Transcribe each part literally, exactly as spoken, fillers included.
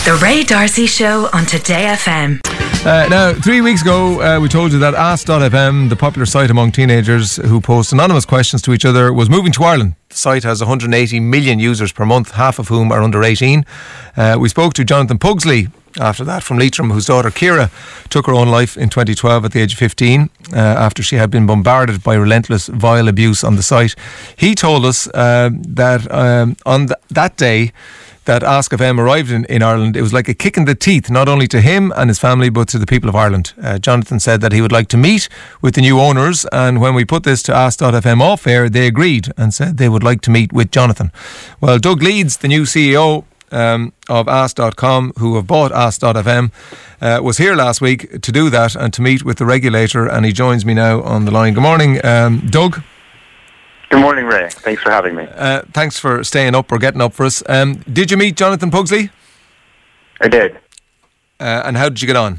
The Ray D'Arcy Show on Today F M. Uh, now, three weeks ago, uh, we told you that Ask dot F M, the popular site among teenagers who post anonymous questions to each other, was moving to Ireland. The site has one hundred eighty million users per month, half of whom are under eighteen. Uh, we spoke to Jonathan Pugsley after that from Leitrim, whose daughter Ciara took her own life in twenty twelve at the age of fifteen uh, after she had been bombarded by relentless, vile abuse on the site. He told us uh, that um, on th- that day that Ask F M arrived in, in Ireland, it was like a kick in the teeth, not only to him and his family, but to the people of Ireland. Uh, Jonathan said that he would like to meet with the new owners, and when we put this to Ask dot F M off air, they agreed and said they would like to meet with Jonathan. Well, Doug Leeds, the new C E O um, of Ask dot com, who have bought Ask dot F M, uh, was here last week to do that and to meet with the regulator, and he joins me now on the line. Good morning, um, Doug. Good morning, Ray. Thanks for having me. Uh, thanks for staying up or getting up for us. Um, did you meet Jonathan Pugsley? I did. Uh, and how did you get on?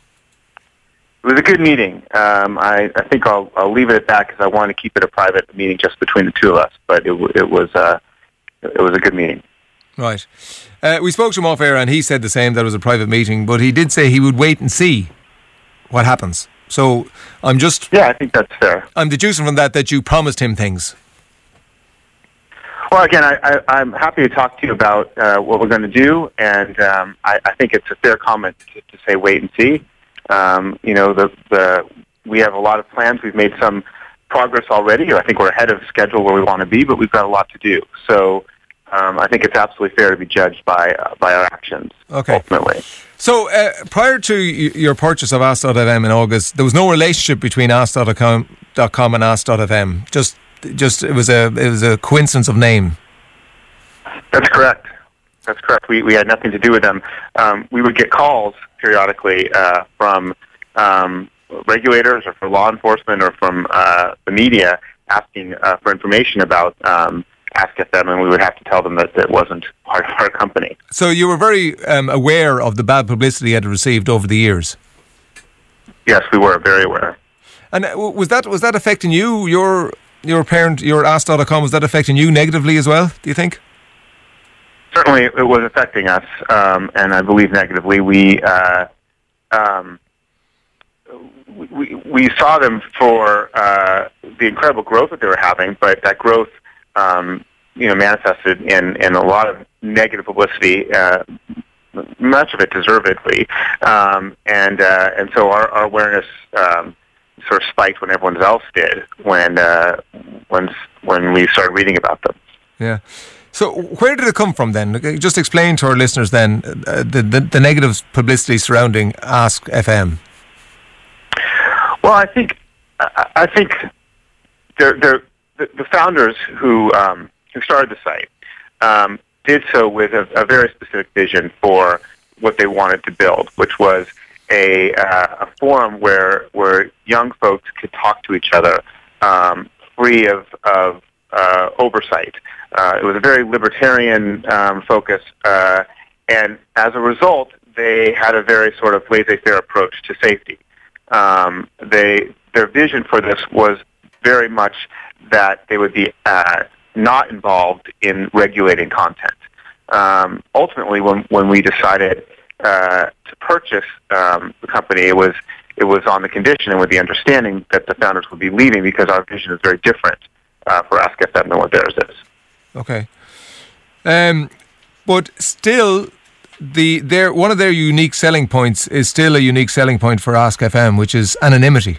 It was a good meeting. Um, I, I think I'll, I'll leave it at that because I want to keep it a private meeting just between the two of us. But it, it was uh, it was a good meeting. Right. Uh, we spoke to him off air, and he said the same, that it was a private meeting. But he did say he would wait and see what happens. So I'm just... Yeah, I think that's fair. I'm deducing from that that you promised him things. Well, again, I, I, I'm happy to talk to you about uh, what we're going to do, and um, I, I think it's a fair comment to, to say wait and see. Um, you know, the, the we have a lot of plans. We've made some progress already. I think we're ahead of schedule where we want to be, but we've got a lot to do. So um, I think it's absolutely fair to be judged by uh, by our actions, okay. ultimately. So uh, prior to y- your purchase of Ask dot F M in August, there was no relationship between Ask dot com and Ask dot F M. Just Just it was a it was a coincidence of name. That's correct. That's correct. We we had nothing to do with them. Um, we would get calls periodically uh, from um, regulators or from law enforcement or from uh, the media asking uh, for information about um, Ask F M, and we would have to tell them that it wasn't part of our company. So you were very um, aware of the bad publicity you had received over the years. Yes, we were very aware. And was that was that affecting you? Your Your parent, your Ask dot com, was that affecting you negatively as well, do you think? Certainly it was affecting us, um, and I believe negatively. We, uh, um, we we saw them for uh, the incredible growth that they were having, but that growth um, you know, manifested in, in a lot of negative publicity, uh, much of it deservedly. Um, and, uh, and so our, our awareness um, sort of spiked when everyone else did when uh, when when we started reading about them. Yeah. So where did it come from then? Just explain to our listeners then uh, the, the the negative publicity surrounding Ask F M. Well, I think I, I think they're, they're, the the founders who um, who started the site um, did so with a, a very specific vision for what they wanted to build, which was a uh, a forum where where young folks could talk to each other, um, free of of uh, oversight. Uh, it was a very libertarian um, focus, uh, and as a result, they had a very sort of laissez-faire approach to safety. Um, they their vision for this was very much that they would be uh, not involved in regulating content. Um, ultimately, when when we decided Uh, to purchase um, the company, it was it was on the condition and with the understanding that the founders would be leaving because our vision is very different uh, for Ask F M than what theirs is. Okay, um, but still, the their one of their unique selling points is still a unique selling point for Ask F M, which is anonymity.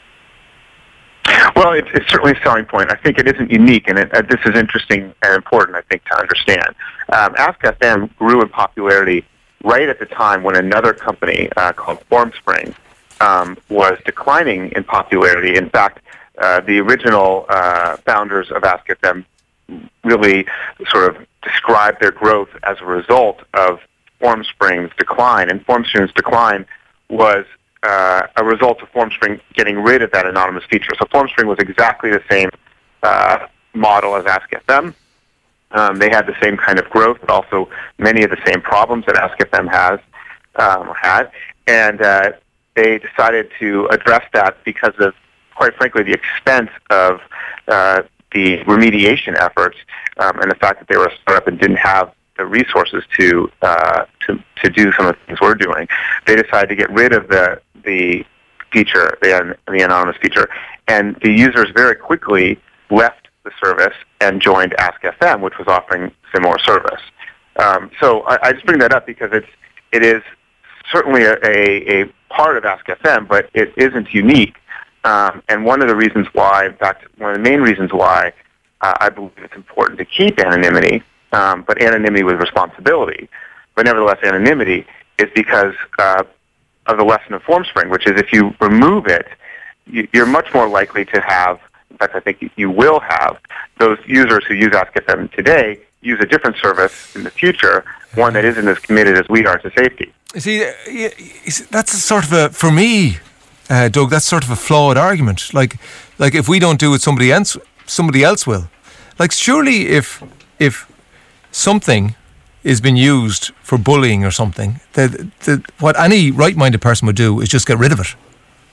Well, it's, it's certainly a selling point. I think it isn't unique, and it, uh, this is interesting and important, I think, to understand. Um, Ask F M grew in popularity right at the time when another company uh, called Formspring um, was declining in popularity. In fact, uh, the original uh, founders of Ask F M really sort of described their growth as a result of Formspring's decline. And Formspring's decline was uh, a result of Formspring getting rid of that anonymous feature. So Formspring was exactly the same uh, model as Ask F M. Um, they had the same kind of growth, but also many of the same problems that Ask F M has um, had, and uh, they decided to address that because of, quite frankly, the expense of uh, the remediation efforts um, and the fact that they were a startup and didn't have the resources to uh, to, to do some of the things we're doing. They decided to get rid of the the feature, the, the anonymous feature, and the users very quickly left the service and joined Ask F M, which was offering similar service. Um, so I, I just bring that up because it's it is certainly a, a, a part of Ask F M, but it isn't unique. Um, and one of the reasons why, in fact, one of the main reasons why uh, I believe it's important to keep anonymity, um, but anonymity with responsibility, but nevertheless anonymity, is because uh, of the lesson of FormSpring, which is if you remove it, you, you're much more likely to have, in fact, I think you will have, those users who use Ask F M today use a different service in the future, one that isn't as committed as we are to safety. See, that's a sort of a, for me, uh, Doug, that's sort of a flawed argument. Like, like if we don't do it, somebody else, somebody else will. Like, surely if if something is being used for bullying or something, that, that what any right-minded person would do is just get rid of it.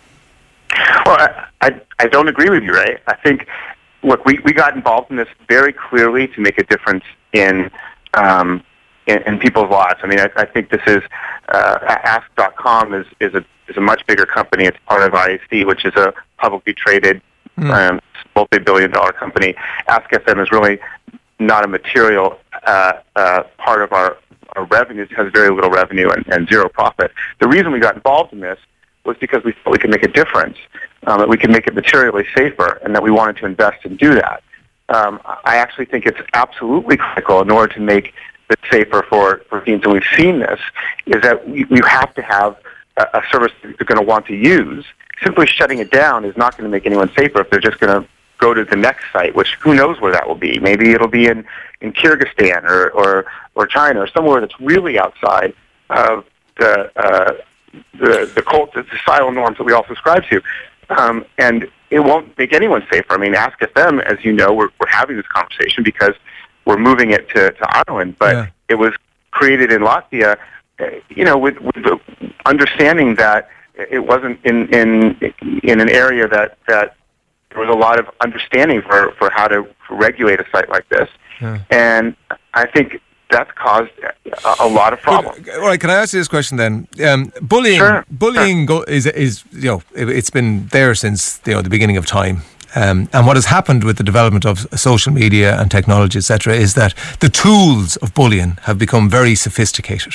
Well, I, I, I don't agree with you, Ray. I think, look, we, we got involved in this very clearly to make a difference in um, in, in people's lives. I mean, I, I think this is, uh, ask dot com is, is, a, is a much bigger company. It's part of I A C, which is a publicly traded mm. um, multi-billion dollar company. Ask F M is really not a material uh, uh, part of our, our revenues. It has very little revenue and, and zero profit. The reason we got involved in this was because we thought we could make a difference, um, that we could make it materially safer, and that we wanted to invest and do that. Um, I actually think it's absolutely critical in order to make it safer for, for teens, and we've seen this, is that we, we have to have a, a service that they're going to want to use. Simply shutting it down is not going to make anyone safer if they're just going to go to the next site, which who knows where that will be. Maybe it'll be in, in Kyrgyzstan or, or, or China or somewhere that's really outside of the uh, the the cult, the societal norms that we all subscribe to. Um, and it won't make anyone safer. I mean, Ask F M, as you know, we're, we're having this conversation because we're moving it to, to Ireland, but yeah. It was created in Latvia, uh, you know, with, with the understanding that it wasn't in, in, in an area that, that there was a lot of understanding for, for how to regulate a site like this. Yeah. And I think that's caused a, a lot of problems. All right, can I ask you this question then? Um, bullying, sure. bullying sure. Go, is is you know it, it's been there since you know the beginning of time. Um, and what has happened with the development of social media and technology, et cetera, is that the tools of bullying have become very sophisticated.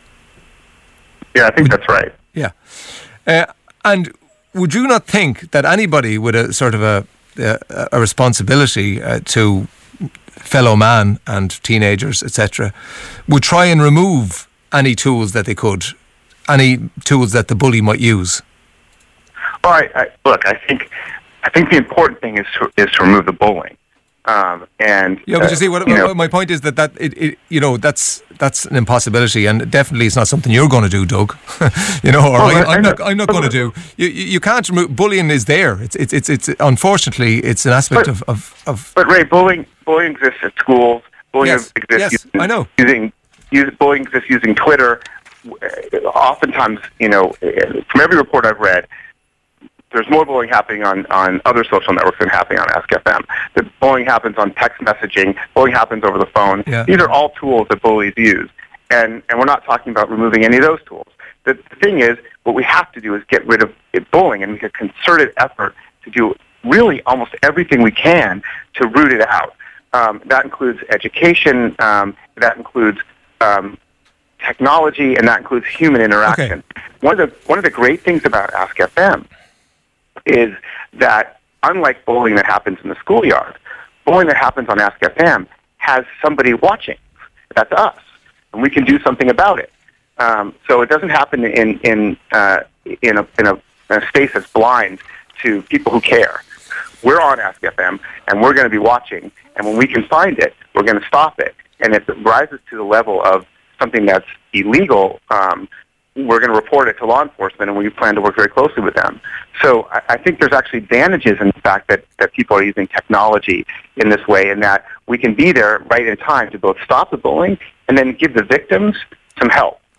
Yeah, I think would, that's right. Yeah, uh, and would you not think that anybody with a sort of a a, a responsibility uh, to fellow man and teenagers, et cetera, would try and remove any tools that they could, any tools that the bully might use? All right. I, look, I think I think the important thing is to, is to remove the bullying. Um, and yeah, but uh, you see, what, you what know, my point is that that it, it, you know, that's that's an impossibility, and definitely it's not something you're going to do, Doug. you know, or well, I, I'm not. I'm not going to do. You, you you can't remove bullying. Is there? It's it's it's it's unfortunately it's an aspect but, of, of of. But Ray, bullying bullying exists at schools. Bullying yes, exists yes, using, I know. Using, using bullying exists using Twitter. Oftentimes, you know, from every report I've read, there's more bullying happening on, on other social networks than happening on Ask F M. The bullying happens on text messaging. Bullying happens over the phone. Yeah. These are all tools that bullies use. And, and we're not talking about removing any of those tools. The, the thing is, what we have to do is get rid of it, bullying and make a concerted effort to do really almost everything we can to root it out. Um, that includes education. Um, that includes um, technology, and that includes human interaction. Okay. One of the one of the great things about Ask F M is that, unlike bullying that happens in the schoolyard, bullying that happens on Ask F M has somebody watching. That's us, and we can do something about it. Um, so it doesn't happen in in uh, in, a, in, a, in a space that's blind to people who care. We're on Ask F M, and we're going to be watching. And when we can find it, we're going to stop it. And if it rises to the level of something that's illegal, um, we're going to report it to law enforcement, and we plan to work very closely with them. So I, I think there's actually advantages in the fact that, that people are using technology in this way, and that we can be there right in time to both stop the bullying and then give the victims some help.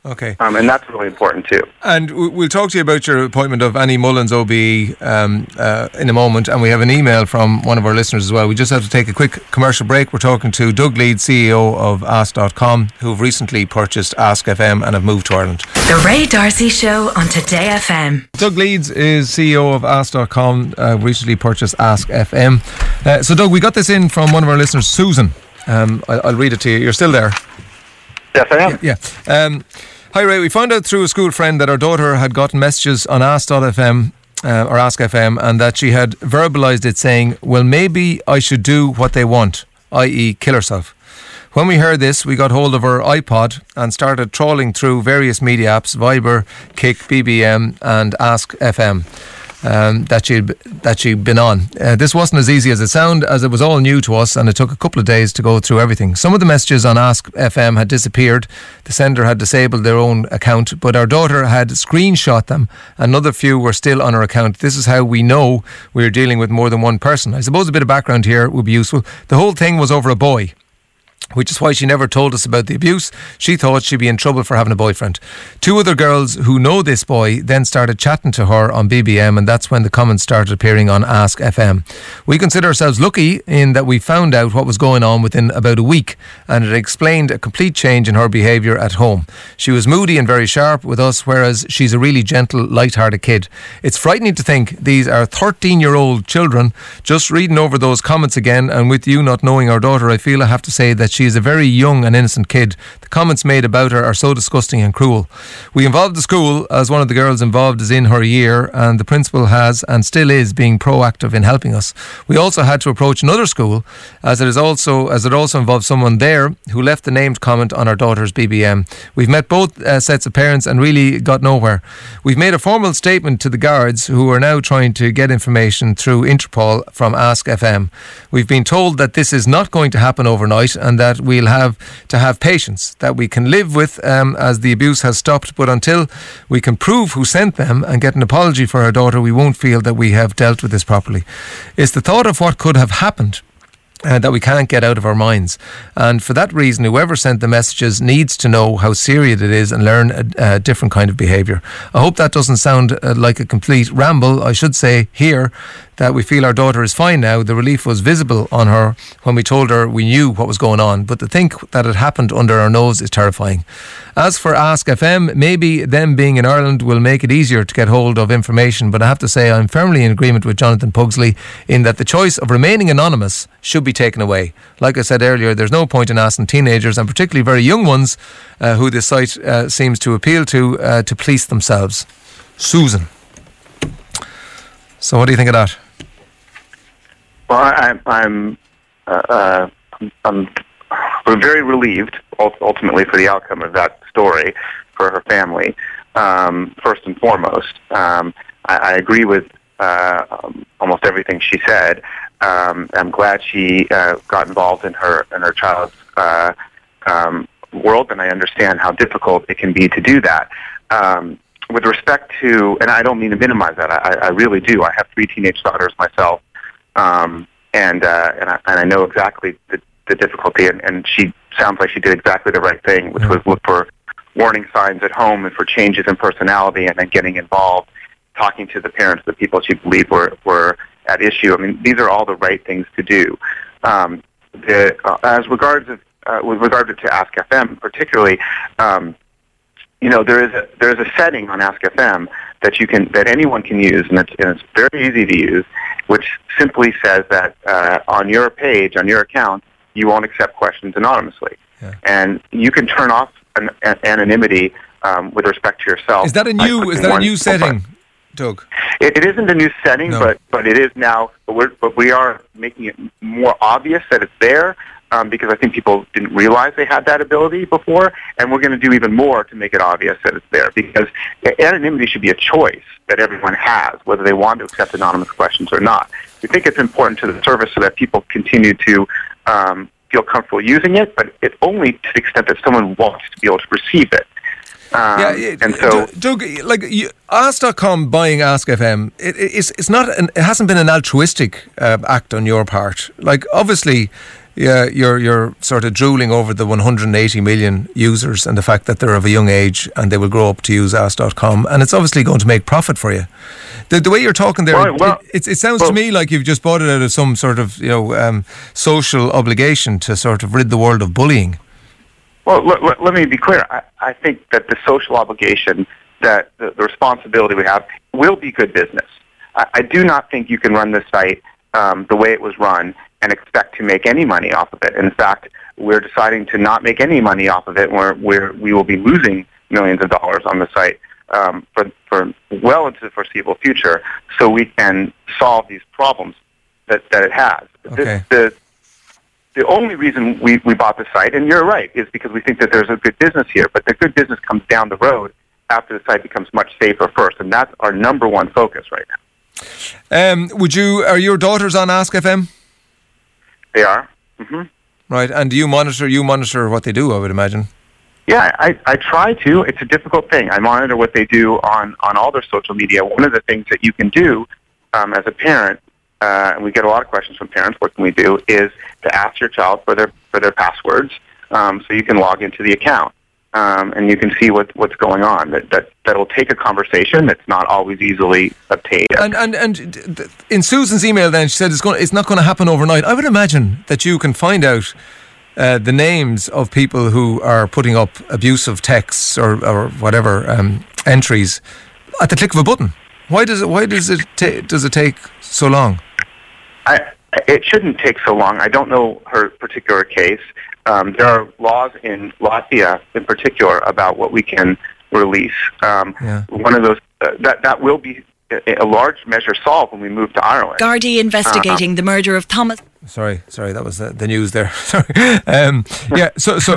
Okay. Um, and that's really important too. And we'll talk to you about your appointment of Annie Mullins O B E um, uh, in a moment. And we have an email from one of our listeners as well. We just have to take a quick commercial break. We're talking to Doug Leeds, C E O of Ask dot com, who have recently purchased Ask F M and have moved to Ireland. The Ray D'Arcy Show on Today F M. Doug Leeds is C E O of Ask dot com, uh, recently purchased Ask F M. Uh, so Doug, we got this in from one of our listeners, Susan. Um, I, I'll read it to you. You're still there? Yes, I am. Yeah. yeah. Um, Hi Ray, we found out through a school friend that our daughter had gotten messages on Ask dot F M uh, or Ask F M, and that she had verbalised it saying, well, maybe I should do what they want, that is kill herself. When we heard this, we got hold of her iPod and started trawling through various media apps, Viber, Kick, B B M and Ask F M. Um, that she'd that she'd been on. Uh, this wasn't as easy as it sounded, as it was all new to us, and it took a couple of days to go through everything. Some of the messages on Ask F M had disappeared. The sender had disabled their own account, but our daughter had screenshot them. Another few were still on her account. This is how we know we're dealing with more than one person. I suppose a bit of background here would be useful. The whole thing was over a boy, which is why she never told us about the abuse. She thought she'd be in trouble for having a boyfriend. Two other girls who know this boy then started chatting to her on B B M, and that's when the comments started appearing on Ask F M. We consider ourselves lucky in that we found out what was going on within about a week, and it explained a complete change in her behaviour at home. She was moody and very sharp with us, whereas she's a really gentle, light-hearted kid. It's frightening to think these are thirteen-year-old children. Just reading over those comments again, and with you not knowing our daughter, I feel I have to say that she is a very young and innocent kid. The comments made about her are so disgusting and cruel. We involved the school, as one of the girls involved is in her year, and the principal has and still is being proactive in helping us. We also had to approach another school, as it is also as it also involves someone there who left the named comment on our daughter's B B M. We've met both uh, sets of parents and really got nowhere. We've made a formal statement to the guards, who are now trying to get information through Interpol from Ask F M. We've been told that this is not going to happen overnight, and that we'll have to have patience, that we can live with um, as the abuse has stopped, but until we can prove who sent them and get an apology for our daughter, we won't feel that we have dealt with this properly. It's the thought of what could have happened Uh, that we can't get out of our minds, and for that reason whoever sent the messages needs to know how serious it is and learn a, a different kind of behaviour. I hope that doesn't sound uh, like a complete ramble. I should say here that we feel our daughter is fine now. The relief was visible on her when we told her we knew what was going on, but to think that it happened under our nose is terrifying. As for Ask F M, maybe them being in Ireland will make it easier to get hold of information, but I have to say I'm firmly in agreement with Jonathan Pugsley in that the choice of remaining anonymous should be taken away. Like I said earlier, there's no point in asking teenagers, and particularly very young ones, uh, who this site uh, seems to appeal to, uh, to police themselves. Susan. So what do you think of that? Well, I, I'm, uh, uh, I'm, I'm very relieved, ultimately, for the outcome of that story for her family. Um, first and foremost, um, I, I agree with uh, um, almost everything she said. Um, I'm glad she uh, got involved in her in her child's uh, um, world, and I understand how difficult it can be to do that. Um, with respect to, and I don't mean to minimize that, I, I really do. I have three teenage daughters myself, um, and uh, and, I, and I know exactly the, the difficulty. And, and she sounds like she did exactly the right thing, which was look for warning signs at home and for changes in personality, and then getting involved, talking to the parents, the people she believed were were at issue. I mean, these are all the right things to do. Um, the, uh, as regards of, uh, with regard to Ask F M, particularly, um, you know, there is a, there is a setting on Ask F M that you can that anyone can use, and it's, and it's very easy to use, which simply says that uh, on your page, on your account, you won't accept questions anonymously, yeah. And you can turn off an, an anonymity um, with respect to yourself. Is that a new? Is that a new setting? Doug? It, it isn't a new setting, no. but but it is now. But, we're, but we are making it more obvious that it's there, um, because I think people didn't realize they had that ability before, and we're going to do even more to make it obvious that it's there, because anonymity should be a choice that everyone has, whether they want to accept anonymous questions or not. We think it's important to the service so that people continue to um, feel comfortable using it, but it only to the extent that someone wants to be able to receive it. Um, yeah, it, and so, Doug, like you, Ask dot com buying Ask F M, it, it's it's not an, it hasn't been an altruistic uh, act on your part. Like obviously, yeah, you're you're sort of drooling over the one hundred eighty million users and the fact that they're of a young age and they will grow up to use ask dot com, and it's obviously going to make profit for you. The, the way you're talking there, well, well, it, it, it sounds well, to me like you've just bought it out of some sort of, you know, um, social obligation to sort of rid the world of bullying. Well, let, let, let me be clear. I, I think that the social obligation, that the, the responsibility we have, will be good business. I, I do not think you can run this site um, the way it was run and expect to make any money off of it. In fact, we're deciding to not make any money off of it, where, where we will be losing millions of dollars on the site um, for, for well into the foreseeable future, so we can solve these problems that, that it has. Okay. The, the, the only reason we, we bought the site, and you're right, is because we think that there's a good business here, but the good business comes down the road after the site becomes much safer first, and that's our number one focus right now. Um, would you? Are your daughters on Ask F M? They are. Mm-hmm. Right, and do you monitor? You monitor what they do, I would imagine. Yeah, I, I try to. It's a difficult thing. I monitor what they do on, on all their social media. One of the things that you can do um, as a parent, uh, and we get a lot of questions from parents, what can we do, is to ask your child for their for their passwords, um, so you can log into the account. Um, and you can see what, what's going on. That that that'll take a conversation that's not always easily obtained. And and and in Susan's email, then she said it's going. It's not going to happen overnight. I would imagine that you can find out uh, the names of people who are putting up abusive texts or or whatever um, entries at the click of a button. Why does it? Why does it? Ta- does it take so long? I, it shouldn't take so long. I don't know her particular case. Um, there are laws in Latvia, in particular, about what we can release. Um, yeah. One of those uh, that that will be a, a large measure solved when we move to Ireland. Gardaí investigating uh, the murder of Thomas. Sorry, sorry, that was the, the news there. Sorry. Um, yeah, so so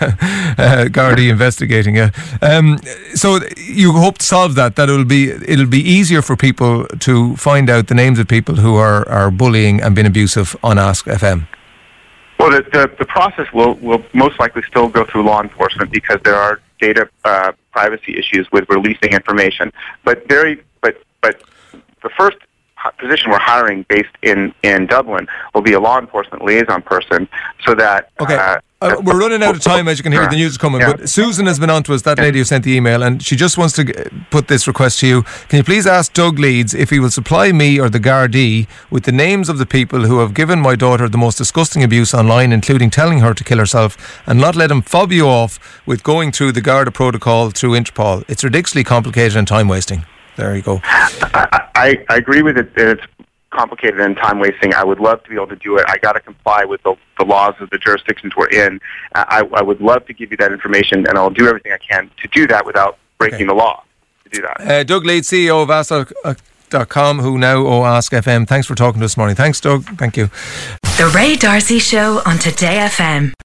uh, Gardaí investigating. Yeah. Um, so you hope to solve that. That it'll be it'll be easier for people to find out the names of people who are, are bullying and being abusive on Ask F M. Well, the, the the process will will most likely still go through law enforcement because there are data uh, privacy issues with releasing information. But very but but the first position we're hiring based in, in Dublin will be a law enforcement liaison person, so that okay. Uh, Uh, we're running out of time, as you can hear. The news is coming. Yeah. But Susan has been on to us, that lady who sent the email, and she just wants to g- put this request to you. Can you please ask Doug Leeds if he will supply me or the Gardaí with the names of the people who have given my daughter the most disgusting abuse online, including telling her to kill herself, and not let him fob you off with going through the Garda protocol through Interpol. It's ridiculously complicated and time wasting. There you go. I, I, I agree with it. It's complicated and time wasting. I would love to be able to do it. I got to comply with the, the laws of the jurisdictions we're in. I, I would love to give you that information, and I'll do everything I can to do that without breaking okay. the law to do that. Uh, Doug Leeds, C E O of ask dot com, who now owe Ask F M. Thanks for talking to us this morning. Thanks, Doug. Thank you. The Ray D'Arcy Show on Today F M.